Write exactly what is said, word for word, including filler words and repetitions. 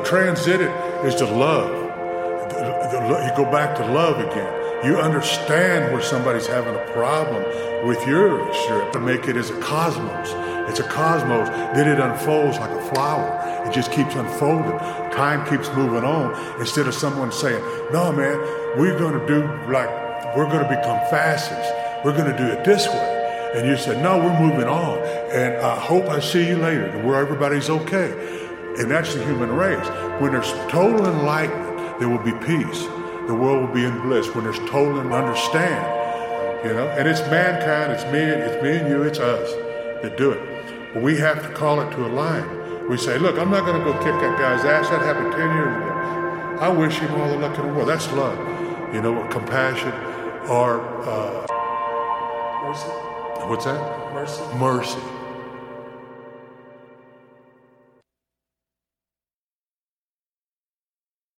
transited is to love. The, the, you go back to love again. You understand where somebody's having a problem with your relationship to make it as a cosmos. It's a cosmos. Then it unfolds like a flower. It just keeps unfolding. Time keeps moving on. Instead of someone saying, no, man, we're going to do like, we're going to become fascists. We're going to do it this way. And you said, no, we're moving on. And I hope I see you later and where everybody's okay. And that's the human race. When there's total enlightenment, there will be peace. The world will be in bliss when there's total understand, you know. And it's mankind, it's me, it's me and you, it's us that do it. But we have to call it to a line. We say, look, I'm not going to go kick that guy's ass. That happened ten years ago. I wish him all the luck in the world. That's love, you know, compassion or uh, mercy. What's that? Mercy. Mercy.